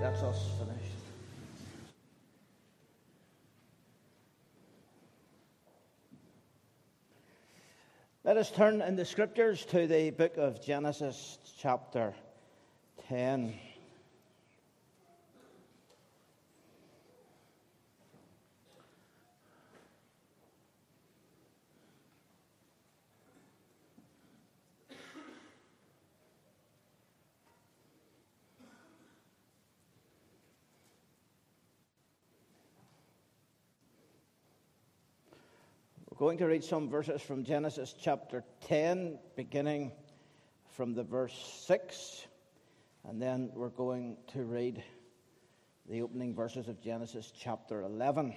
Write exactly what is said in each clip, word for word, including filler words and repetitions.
That's us finished. Let us turn in the Scriptures to the book of Genesis, chapter ten. We're going to read some verses from Genesis chapter ten, beginning from the verse six, and then we're going to read the opening verses of Genesis chapter eleven.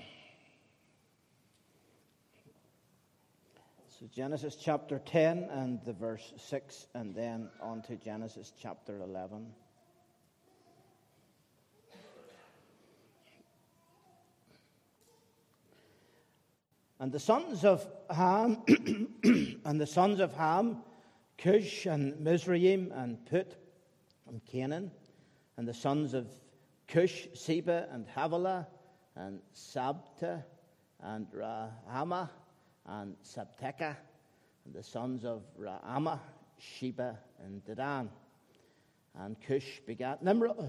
So Genesis chapter ten and the verse six, and then on to Genesis chapter eleven. And the sons of Ham, and the sons of Ham, Cush and Mizraim and Put and Canaan, and the sons of Cush, Seba and Havilah and Sabta and Rahama and Sabteka, and the sons of Raamah, Sheba and Dedan. And Cush begat Nimrod.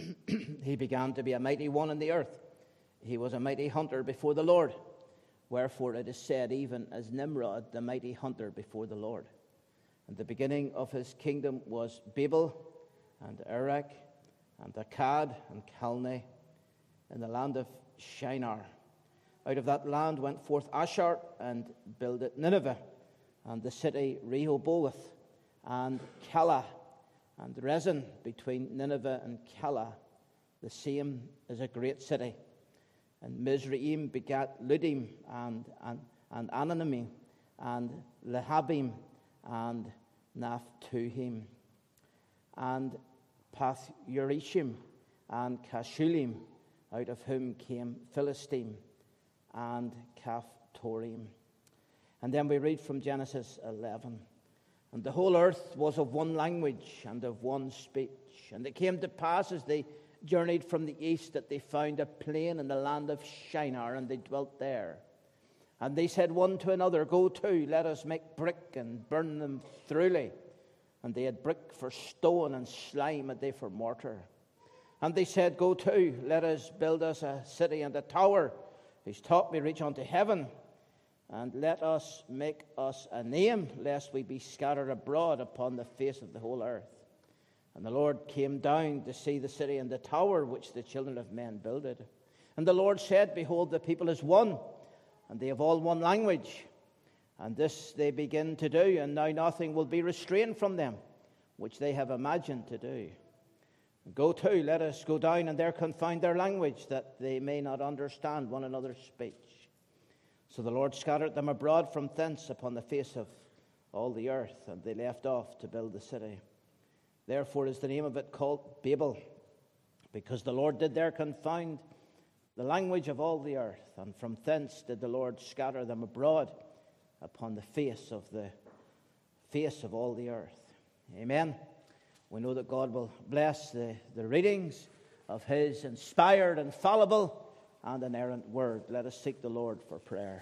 He began to be a mighty one in the earth. He was a mighty hunter before the Lord. Wherefore it is said, even as Nimrod, the mighty hunter before the Lord. And the beginning of his kingdom was Babel, and Erech, and Akkad, and Calneh, in the land of Shinar. Out of that land went forth Ashur, and builded Nineveh, and the city Rehoboth, and Calah, and Rezin between Nineveh and Calah. The same is a great city. And Mizraim begat Ludim and, and, and Ananimim and Lehabim and Naphtuhim and Path-Urishim and Cashulim, out of whom came Philistine and Caphtorim. And then we read from Genesis eleven. And the whole earth was of one language and of one speech. And it came to pass as they journeyed from the east that they found a plain in the land of Shinar, and they dwelt there. And they said one to another, Go to, let us make brick and burn them thoroughly. And they had brick for stone, and slime had they for mortar. And they said, Go to, let us build us a city and a tower, whose top may reach unto heaven. And let us make us a name, lest we be scattered abroad upon the face of the whole earth. And the Lord came down to see the city and the tower which the children of men builded. And the Lord said, Behold, the people is one, and they have all one language. And this they begin to do, and now nothing will be restrained from them, which they have imagined to do. Go to, let us go down and there confound their language, that they may not understand one another's speech. So the Lord scattered them abroad from thence upon the face of all the earth, and they left off to build the city. Therefore is the name of it called Babel, because the Lord did there confound the language of all the earth, and from thence did the Lord scatter them abroad upon the face of the face of all the earth. Amen. We know that God will bless the, the readings of his inspired, infallible, and inerrant word. Let us seek the Lord for prayer.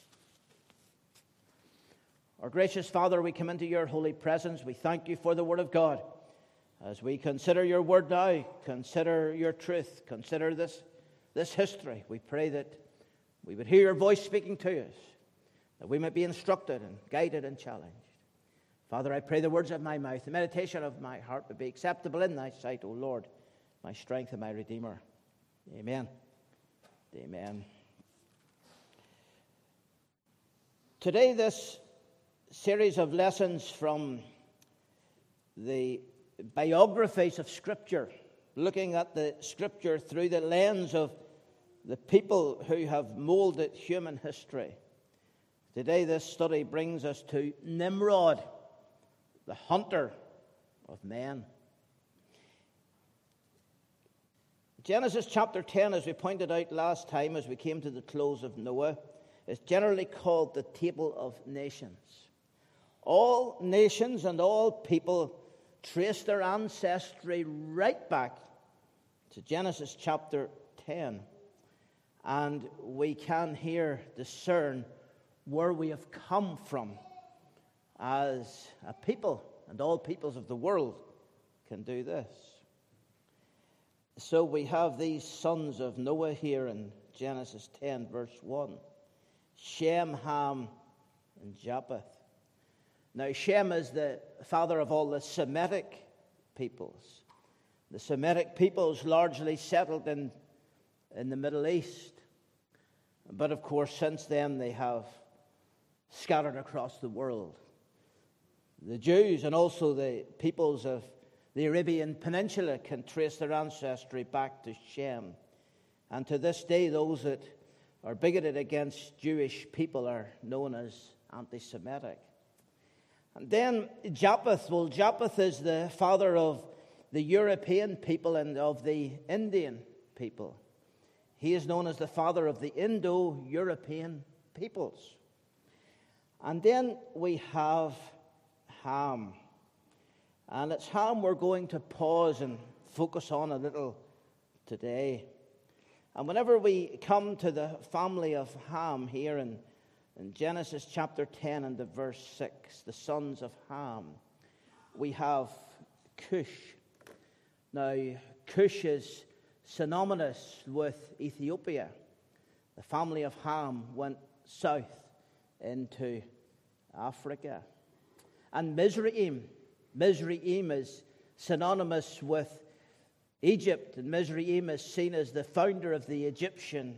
Our gracious Father, we come into your holy presence. We thank you for the word of God. As we consider your word now, consider your truth, consider this, this history, we pray that we would hear your voice speaking to us, that we might be instructed and guided and challenged. Father, I pray the words of my mouth, the meditation of my heart would be acceptable in thy sight, O Lord, my strength and my Redeemer. Amen. Amen. Today, this series of lessons from the biographies of Scripture, looking at the Scripture through the lens of the people who have molded human history. Today, this study brings us to Nimrod, the hunter of men. Genesis chapter ten, as we pointed out last time as we came to the close of Noah, is generally called the Table of Nations. All nations and all people trace their ancestry right back to Genesis chapter ten, and we can here discern where we have come from as a people, and all peoples of the world can do this. So we have these sons of Noah here in Genesis ten, verse one. Shem, Ham, and Japheth. Now, Shem is the father of all the Semitic peoples. The Semitic peoples largely settled in, in the Middle East. But, of course, since then they have scattered across the world. The Jews and also the peoples of the Arabian Peninsula can trace their ancestry back to Shem. And to this day, those that are bigoted against Jewish people are known as anti-Semitic. And then Japheth, well, Japheth is the father of the European people and of the Indian people. He is known as the father of the Indo-European peoples. And then we have Ham. And it's Ham we're going to pause and focus on a little today. And whenever we come to the family of Ham here in, in Genesis chapter ten and the verse six, the sons of Ham, we have Cush. Now, Cush is synonymous with Ethiopia. The family of Ham went south into Africa. And Mizraim, Mizraim is synonymous with Egypt, and Mizraim is seen as the founder of the Egyptian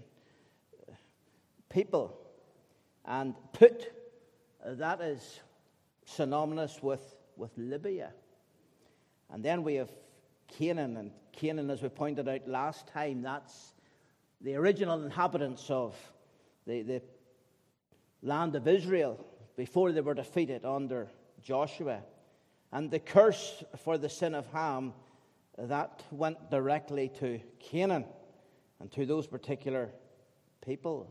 people. And Put, that is synonymous with, with Libya. And then we have Canaan, and Canaan, as we pointed out last time, that's the original inhabitants of the, the land of Israel before they were defeated under Joshua. And the curse for the sin of Ham, that went directly to Canaan and to those particular peoples.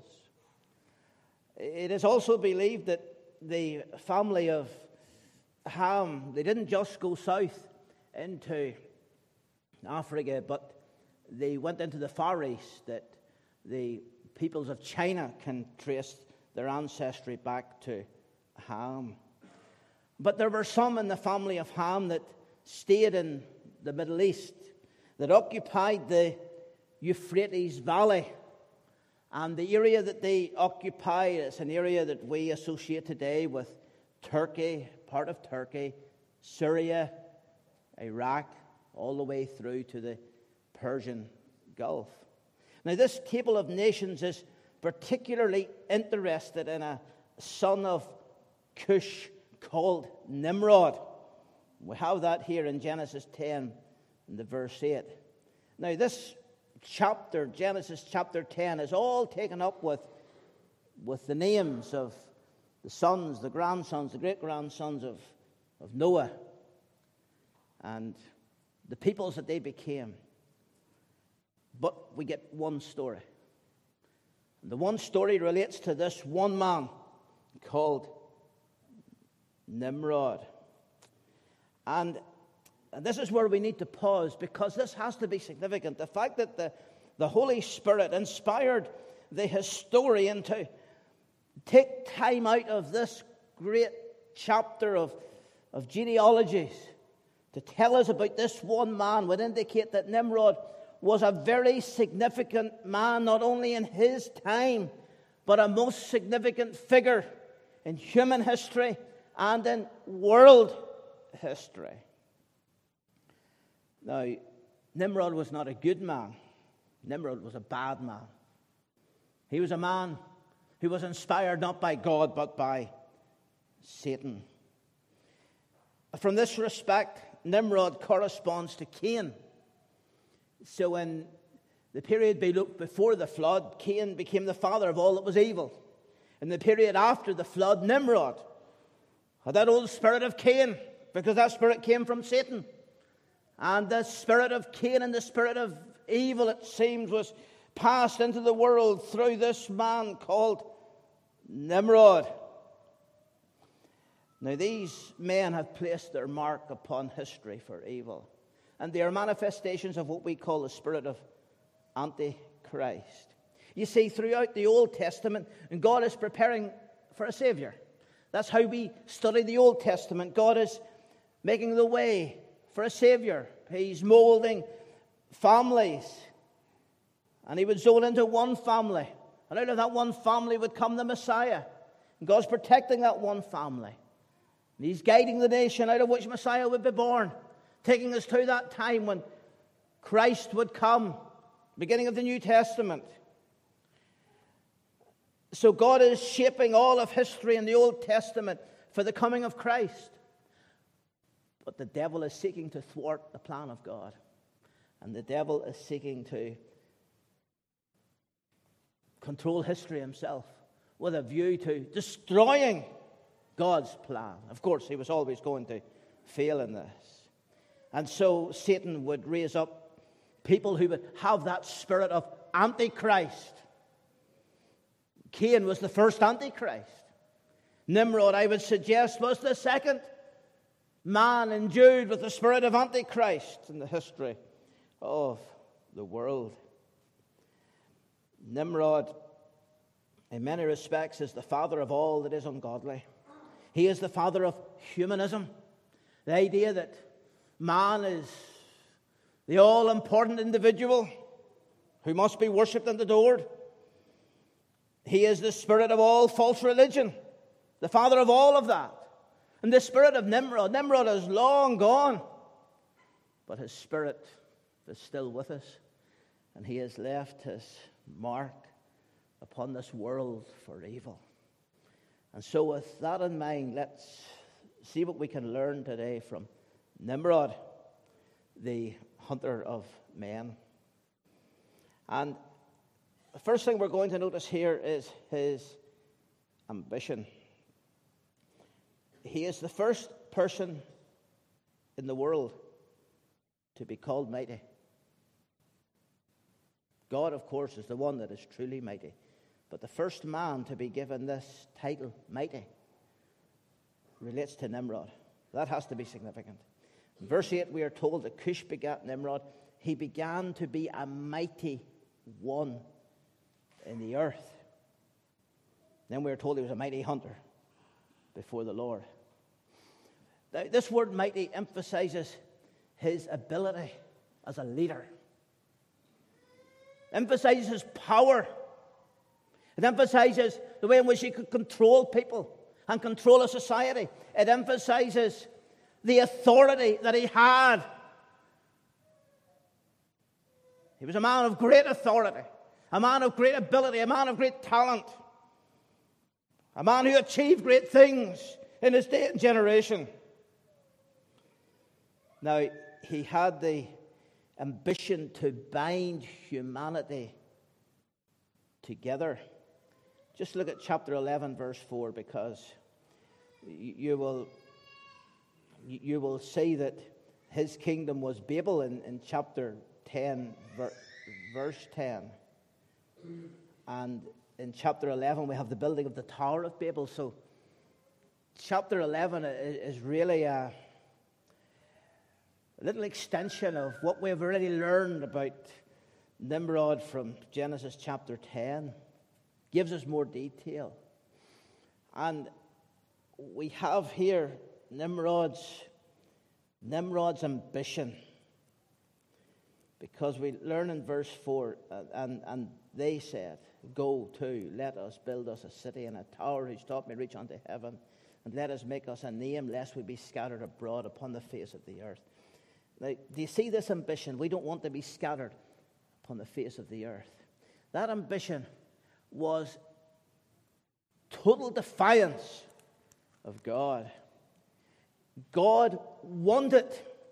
It is also believed that the family of Ham, they didn't just go south into Africa, but they went into the Far East, that the peoples of China can trace their ancestry back to Ham. But there were some in the family of Ham that stayed in the Middle East, that occupied the Euphrates Valley. And the area that they occupy is an area that we associate today with Turkey, part of Turkey, Syria, Iraq, all the way through to the Persian Gulf. Now, this table of nations is particularly interested in a son of Cush called Nimrod. We have that here in Genesis ten, in the verse eight. Now, this chapter, Genesis chapter ten, is all taken up with, with the names of the sons, the grandsons, the great-grandsons of, of Noah, and the peoples that they became. But we get one story. And the one story relates to this one man called Nimrod. And, and this is where we need to pause, because this has to be significant. The fact that the, the Holy Spirit inspired the historian to take time out of this great chapter of, of genealogies to tell us about this one man would indicate that Nimrod was a very significant man, not only in his time, but a most significant figure in human history and in world history. Now, Nimrod was not a good man. Nimrod was a bad man. He was a man who was inspired not by God, but by Satan. From this respect, Nimrod corresponds to Cain. So in the period before the flood, Cain became the father of all that was evil. In the period after the flood, Nimrod had that old spirit of Cain, because that spirit came from Satan. And the spirit of Cain and the spirit of evil, it seems, was passed into the world through this man called Nimrod. Now, these men have placed their mark upon history for evil. and they are manifestations of what we call the spirit of Antichrist. You see, throughout the Old Testament, God is preparing for a Savior. That's how we study the Old Testament. God is making the way for a Savior. He's molding families. And he would zone into one family. And out of that one family would come the Messiah. And God's protecting that one family. And he's guiding the nation out of which Messiah would be born, taking us to that time when Christ would come, beginning of the New Testament. So God is shaping all of history in the Old Testament for the coming of Christ. But the devil is seeking to thwart the plan of God. And the devil is seeking to control history himself with a view to destroying God's plan. Of course, he was always going to fail in this. And so Satan would raise up people who would have that spirit of Antichrist. Cain was the first Antichrist. Nimrod, I would suggest, was the second man endued with the spirit of Antichrist in the history of the world. Nimrod, in many respects, is the father of all that is ungodly. He is the father of humanism. The idea that man is the all-important individual who must be worshipped and adored. He is the spirit of all false religion, the father of all of that. And the spirit of Nimrod, Nimrod is long gone, but his spirit is still with us, and he has left his mark upon this world for evil. And so with that in mind, let's see what we can learn today from Nimrod, the hunter of men. And the first thing we're going to notice here is his ambition. He is the first person in the world to be called mighty. God, of course, is the one that is truly mighty. But the first man to be given this title, mighty, relates to Nimrod. That has to be significant. In verse eight, we are told that Cush begat Nimrod. He began to be a mighty one in the earth. Then we are told he was a mighty hunter before the Lord. Now, this word mighty emphasizes his ability as a leader. Emphasizes his power. It emphasizes the way in which he could control people and control a society. It emphasizes the authority that he had. He was a man of great authority, a man of great ability, a man of great talent, a man who achieved great things in his day and generation. Now, he had the ambition to bind humanity together. Just look at chapter eleven, verse four, because you will you will see that his kingdom was Babel in, in chapter ten, ver, verse ten. And in chapter eleven, we have the building of the Tower of Babel. So chapter eleven is really a, a little extension of what we've already learned about Nimrod from Genesis chapter ten. Gives us more detail. And we have here Nimrod's, Nimrod's ambition. Because we learn in verse four, uh, and, and they said, "Go to, let us build us a city and a tower whose top may reach unto heaven, and let us make us a name, lest we be scattered abroad upon the face of the earth." Now, do you see this ambition? We don't want to be scattered upon the face of the earth. That ambition was total defiance of God. God wanted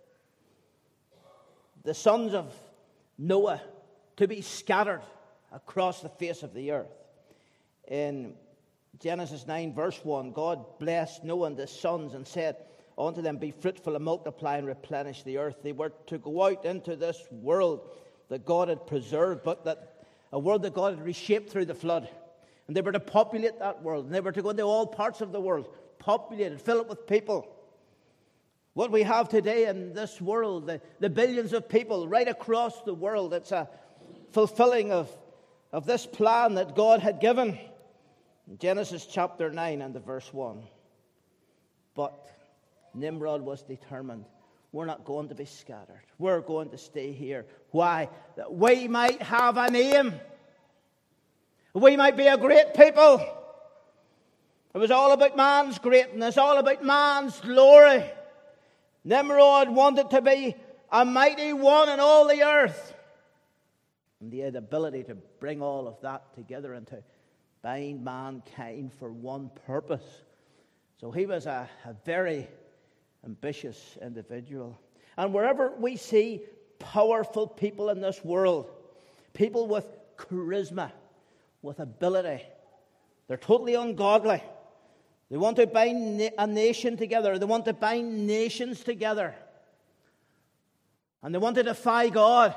the sons of Noah to be scattered across the face of the earth. In Genesis nine, verse one, God blessed Noah and his sons and said unto them, "Be fruitful and multiply and replenish the earth." They were to go out into this world that God had preserved, but that a world that God had reshaped through the flood. And they were to populate that world. And they were to go into all parts of the world, populate it, fill it with people. What we have today in this world, the, the billions of people right across the world, it's a fulfilling of, of this plan that God had given. In Genesis chapter nine and the verse one. But Nimrod was determined. We're not going to be scattered. We're going to stay here. Why? That we might have a name. We might be a great people. It was all about man's greatness, all about man's glory. Nimrod wanted to be a mighty one in all the earth. And he had the ability to bring all of that together and to bind mankind for one purpose. So he was a, a very ambitious individual. And wherever we see powerful people in this world, people with charisma, with ability, they're totally ungodly. They want to bind a nation together. They want to bind nations together. And they want to defy God.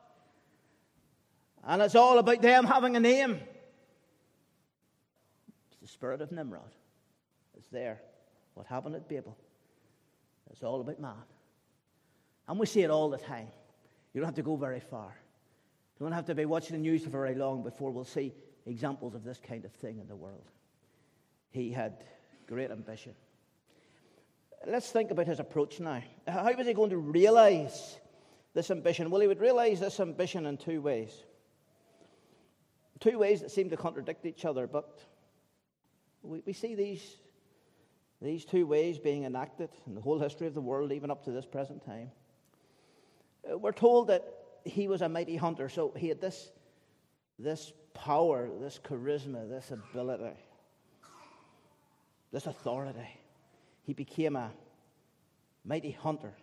And it's all about them having a name. It's the spirit of Nimrod. It's there. What happened at Babel? It's all about man. And we see it all the time. You don't have to go very far. You don't have to be watching the news for very long before we'll see examples of this kind of thing in the world. He had great ambition. Let's think about his approach now. How was he going to realize this ambition? Well, he would realize this ambition in two ways. Two ways that seem to contradict each other, but we, we see these, these two ways being enacted in the whole history of the world, even up to this present time. We're told that he was a mighty hunter, so he had this, this power, this charisma, this ability, this authority. He became a mighty hunter.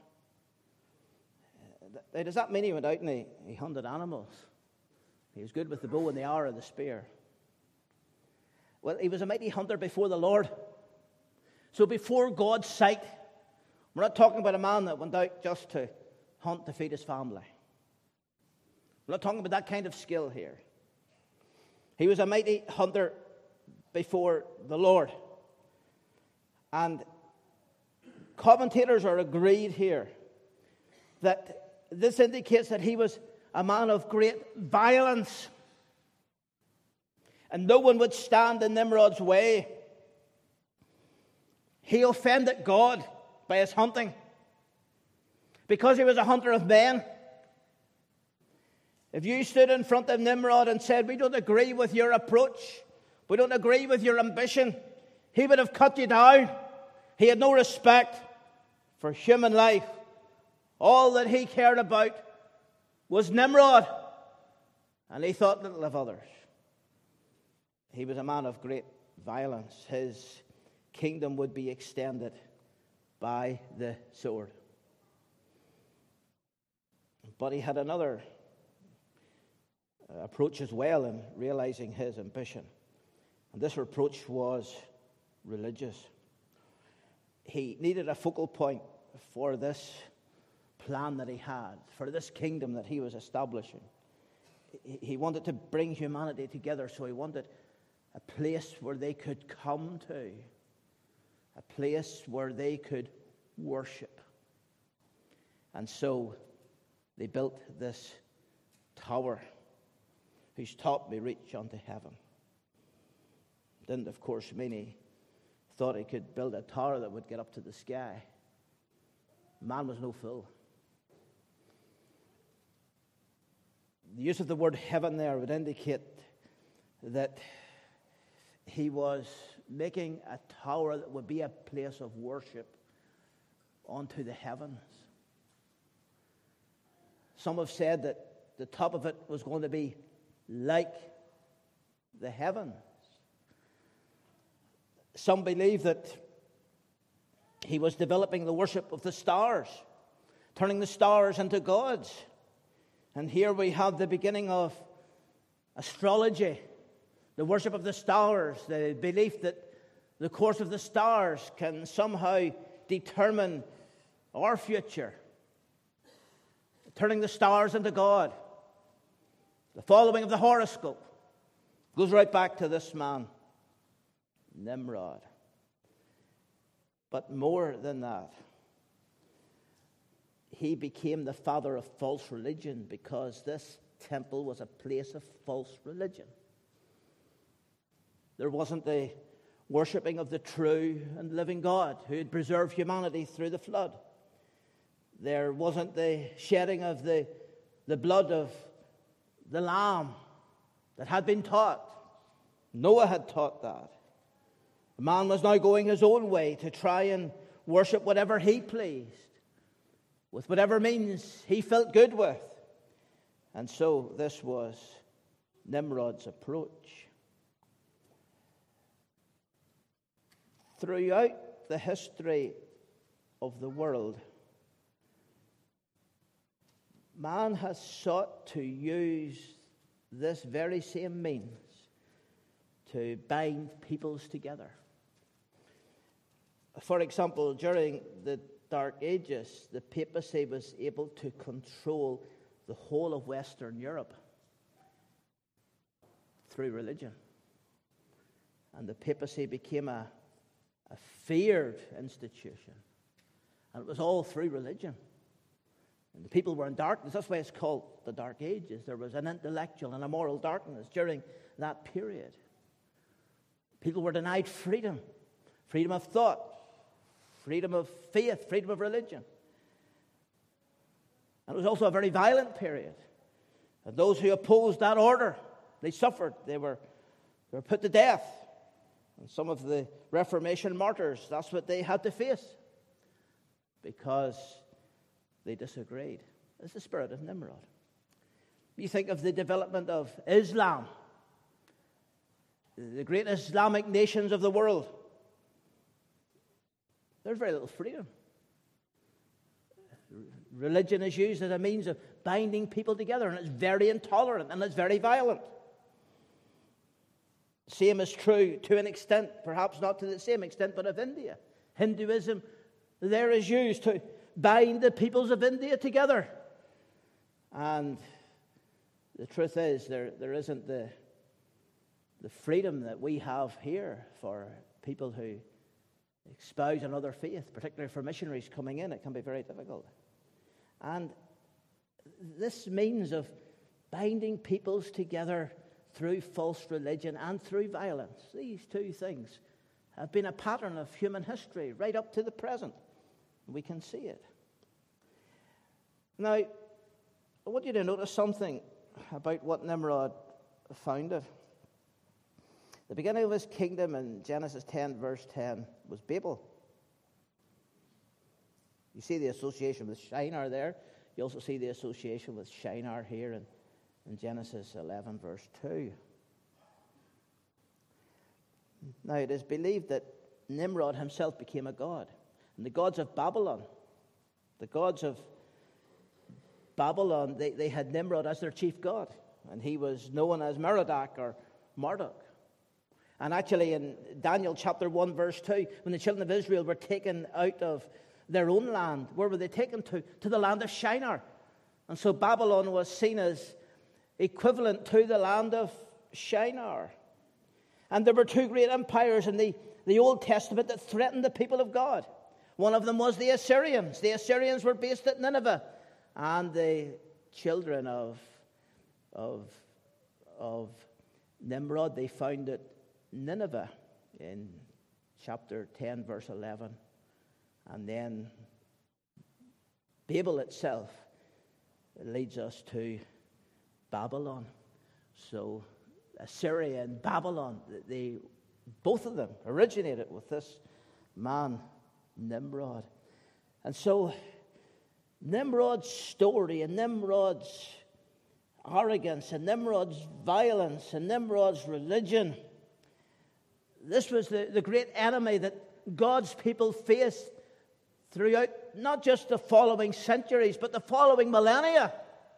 Now, does that mean he went out and he, he hunted animals? He was good with the bow and the arrow and the spear. Well, he was a mighty hunter before the Lord. So before God's sight, we're not talking about a man that went out just to hunt to feed his family. We're not talking about that kind of skill here. He was a mighty hunter before the Lord. And commentators are agreed here that this indicates that he was a man of great violence. And no one would stand in Nimrod's way. He offended God by his hunting. Because he was a hunter of men. If you stood in front of Nimrod and said, we don't agree with your approach, we don't agree with your ambition, he would have cut you down. He had no respect for human life. All that he cared about was Nimrod. And he thought little of others. He was a man of great violence. His kingdom would be extended by the sword. But he had another approach as well in realizing his ambition. And this approach was religious. He needed a focal point for this plan that he had, for this kingdom that he was establishing. He wanted to bring humanity together, so he wanted a place where they could come to, a place where they could worship. And so they built this tower whose top may reach unto heaven. Didn't, of course, mean he thought he could build a tower that would get up to the sky. Man was no fool. The use of the word heaven there would indicate that he was making a tower that would be a place of worship unto the heavens. Some have said that the top of it was going to be like the heavens. Some believe that he was developing the worship of the stars, turning the stars into gods. And here we have the beginning of astrology, the worship of the stars, the belief that the course of the stars can somehow determine our future. Turning the stars into God. The following of the horoscope goes right back to this man, Nimrod. But more than that, he became the father of false religion, because this temple was a place of false religion. There wasn't the worshipping of the true and living God who had preserved humanity through the flood. There wasn't the shedding of the, the blood of the lamb that had been taught. Noah had taught that. The man was now going his own way to try and worship whatever he pleased, with whatever means he felt good with. And so this was Nimrod's approach. Throughout the history of the world, man has sought to use this very same means to bind peoples together. For example, during the Dark Ages, the papacy was able to control the whole of Western Europe through religion. And the papacy became a, a feared institution. And it was all through religion. And the people were in darkness. That's why it's called the Dark Ages. There was an intellectual and a moral darkness during that period. People were denied freedom, freedom of thought, freedom of faith, freedom of religion. And it was also a very violent period. And those who opposed that order, they suffered. They were, they were put to death. And some of the Reformation martyrs, that's what they had to face, because they disagreed. It's the spirit of Nimrod. You think of the development of Islam, the great Islamic nations of the world. There's very little freedom. Religion is used as a means of binding people together, and it's very intolerant, and it's very violent. Same is true to an extent, perhaps not to the same extent, but of India. Hinduism there is used to bind the peoples of India together. And the truth is, there, there isn't the, the freedom that we have here for people who espouse another faith, particularly for missionaries coming in. It can be very difficult. And this means of binding peoples together through false religion and through violence, these two things have been a pattern of human history right up to the present. We can see it. Now, I want you to notice something about what Nimrod founded. The beginning of his kingdom in Genesis ten, verse ten, was Babel. You see the association with Shinar there. You also see the association with Shinar here in, in Genesis eleven, verse two. Now, it is believed that Nimrod himself became a god. And the gods of Babylon, the gods of Babylon, they, they had Nimrod as their chief god. And he was known as Merodach or Marduk. And actually in Daniel chapter one, verse two, when the children of Israel were taken out of their own land, where were they taken to? To the land of Shinar. And so Babylon was seen as equivalent to the land of Shinar. And there were two great empires in the, the Old Testament that threatened the people of God. One of them was the Assyrians. The Assyrians were based at Nineveh. And the children of, of, of Nimrod, they founded Nineveh in chapter ten, verse eleven. And then Babel itself leads us to Babylon. So Assyria and Babylon, they, both of them originated with this man, Nimrod. And so Nimrod's story and Nimrod's arrogance and Nimrod's violence and Nimrod's religion, this was the, the great enemy that God's people faced throughout not just the following centuries, but the following millennia.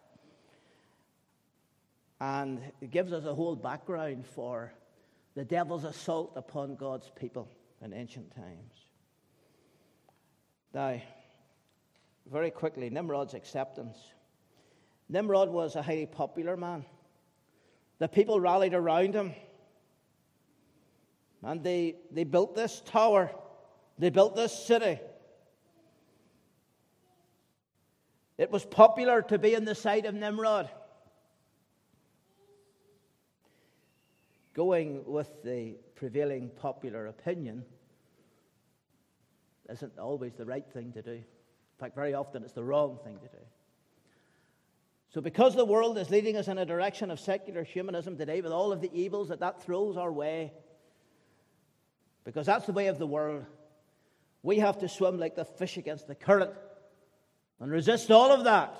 And it gives us a whole background for the devil's assault upon God's people in ancient times. Now, very quickly, Nimrod's acceptance. Nimrod was a highly popular man. The people rallied around him. And they, they built this tower. They built this city. It was popular to be on the side of Nimrod. Going with the prevailing popular opinion isn't always the right thing to do. In fact, very often it's the wrong thing to do. So because the world is leading us in a direction of secular humanism today, with all of the evils that that throws our way, because that's the way of the world, we have to swim like the fish against the current and resist all of that.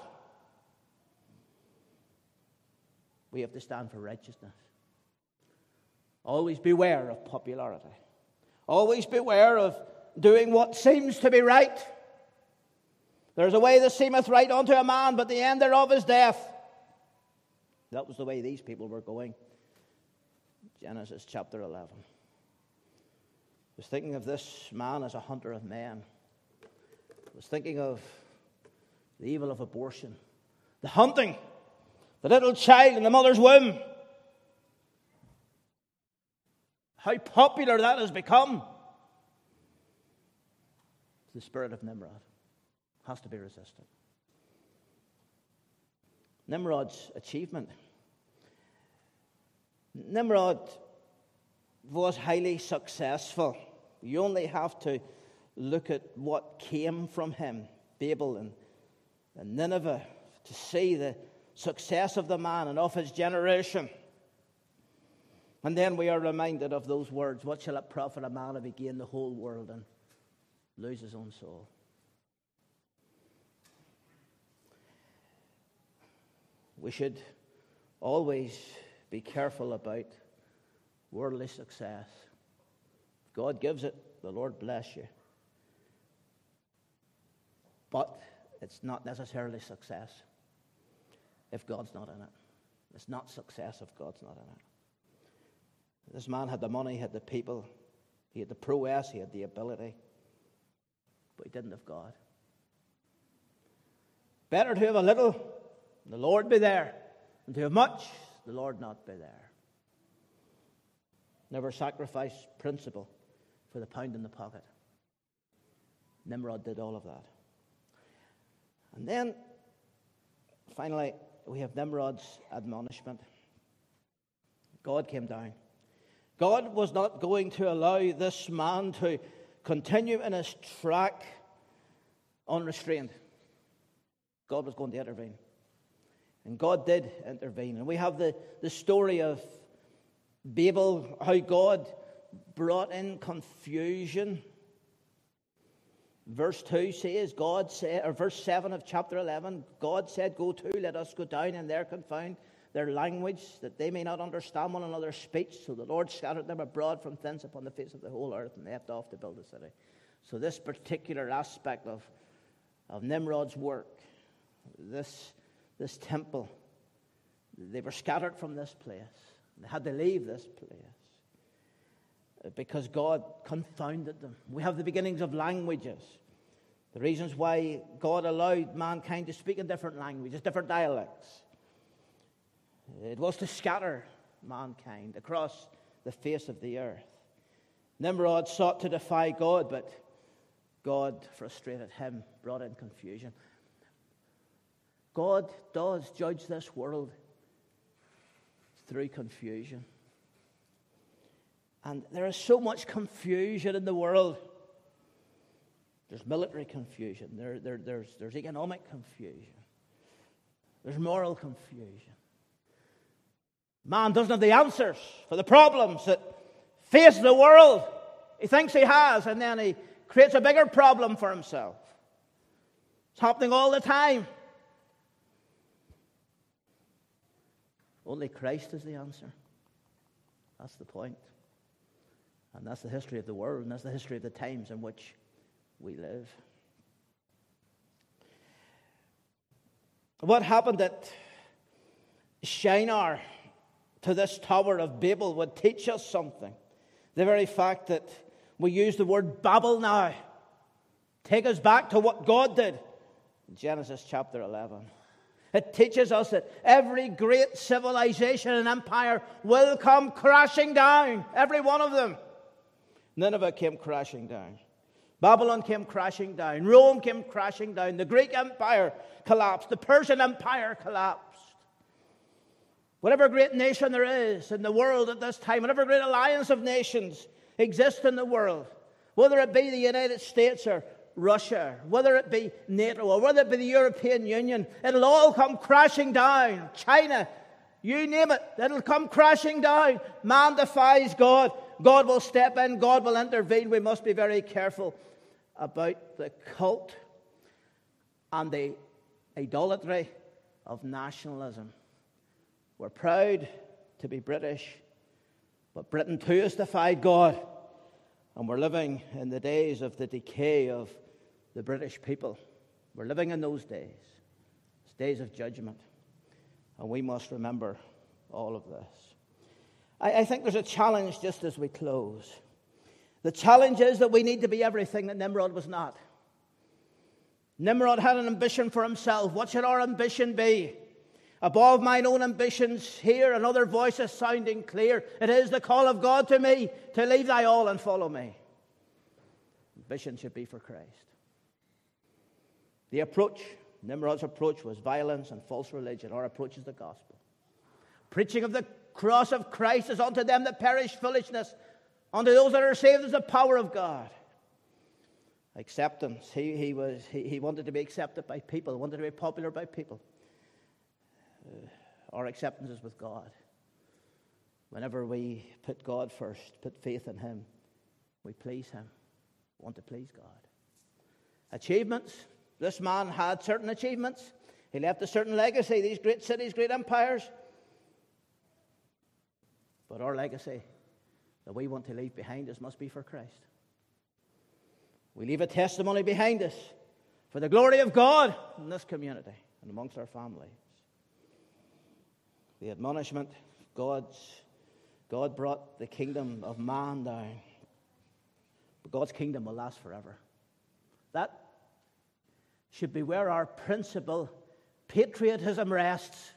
We have to stand for righteousness. Always beware of popularity. Always beware of doing what seems to be right. There's a way that seemeth right unto a man, but the end thereof is death. That was the way these people were going. Genesis chapter eleven. I was thinking of this man as a hunter of men. I was thinking of the evil of abortion, the hunting, the little child in the mother's womb. How popular that has become. The spirit of Nimrod has to be resisted. Nimrod's achievement. Nimrod was highly successful. You only have to look at what came from him, Babel and, and Nineveh, to see the success of the man and of his generation. And then we are reminded of those words, what shall it profit a man if he gain the whole world and lose his own soul? We should always be careful about worldly success. If God gives it, the Lord bless you. But it's not necessarily success if God's not in it. It's not success if God's not in it. This man had the money, he had the people, he had the prowess, he had the ability, but he didn't have God. Better to have a little, the Lord be there, than to have much, the Lord not be there. Never sacrifice principle for the pound in the pocket. Nimrod did all of that. And then, finally, we have Nimrod's admonishment. God came down. God was not going to allow this man to continue in his track unrestrained. God was going to intervene. And God did intervene. And we have the, the story of Babel, how God brought in confusion. Verse two says, God said, or verse seven of chapter eleven, God said, go to, let us go down and there confound their language, that they may not understand one another's speech. So the Lord scattered them abroad from thence upon the face of the whole earth, and they left off to build a city. So this particular aspect of, of Nimrod's work, this, this temple, they were scattered from this place. They had to leave this place because God confounded them. We have the beginnings of languages. The reasons why God allowed mankind to speak in different languages, different dialects. It was to scatter mankind across the face of the earth. Nimrod sought to defy God, but God frustrated him, brought in confusion. God does judge this world through confusion. And there is so much confusion in the world. There's military confusion. There, there, there's, there's economic confusion. There's moral confusion. Man doesn't have the answers for the problems that face the world. He thinks he has, and then he creates a bigger problem for himself. It's happening all the time. Only Christ is the answer. That's the point. And that's the history of the world, and that's the history of the times in which we live. What happened at Shinar to this Tower of Babel would teach us something. The very fact that we use the word Babel now take us back to what God did in Genesis chapter eleven. It teaches us that every great civilization and empire will come crashing down. Every one of them. Nineveh came crashing down. Babylon came crashing down. Rome came crashing down. The Greek Empire collapsed. The Persian Empire collapsed. Whatever great nation there is in the world at this time, whatever great alliance of nations exists in the world, whether it be the United States or Russia, whether it be NATO or whether it be the European Union, it'll all come crashing down. China, you name it, it'll come crashing down. Man defies God. God will step in. God will intervene. We must be very careful about the cult and the idolatry of nationalism. We're proud to be British, but Britain too has defied God. And we're living in the days of the decay of the British people. We're living in those days. It's days of judgment. And we must remember all of this. I, I think there's a challenge just as we close. The challenge is that we need to be everything that Nimrod was not. Nimrod had an ambition for himself. What should our ambition be? Above mine own ambitions, hear another voice sounding clear. It is the call of God to me to leave thy all and follow me. Ambition should be for Christ. The approach, Nimrod's approach was violence and false religion. Our approach is the gospel. Preaching of the cross of Christ is unto them that perish foolishness. Unto those that are saved is the power of God. Acceptance. He, he, was, he, he wanted to be accepted by people. He wanted to be popular by people. Uh, our acceptance is with God. Whenever we put God first, put faith in Him, we please Him. We want to please God. Achievements. This man had certain achievements. He left a certain legacy. These great cities, great empires. But our legacy that we want to leave behind us must be for Christ. We leave a testimony behind us for the glory of God in this community and amongst our families. The admonishment, God's, God brought the kingdom of man down. But God's kingdom will last forever. That should be where our principal patriotism rests.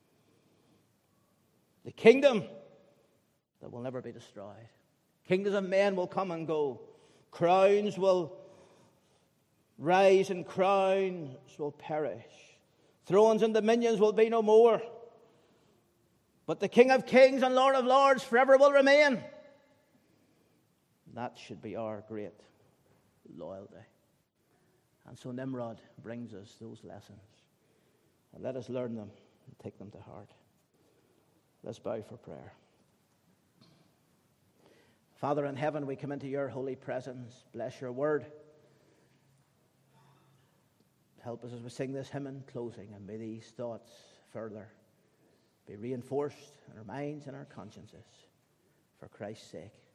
The kingdom that will never be destroyed. Kingdoms of men will come and go. Crowns will rise and crowns will perish. Thrones and dominions will be no more. But the King of kings and Lord of lords forever will remain. That should be our great loyalty. And so Nimrod brings us those lessons. And let us learn them and take them to heart. Let's bow for prayer. Father in heaven, we come into your holy presence. Bless your word. Help us as we sing this hymn in closing, and may these thoughts further be reinforced in our minds and our consciences for Christ's sake.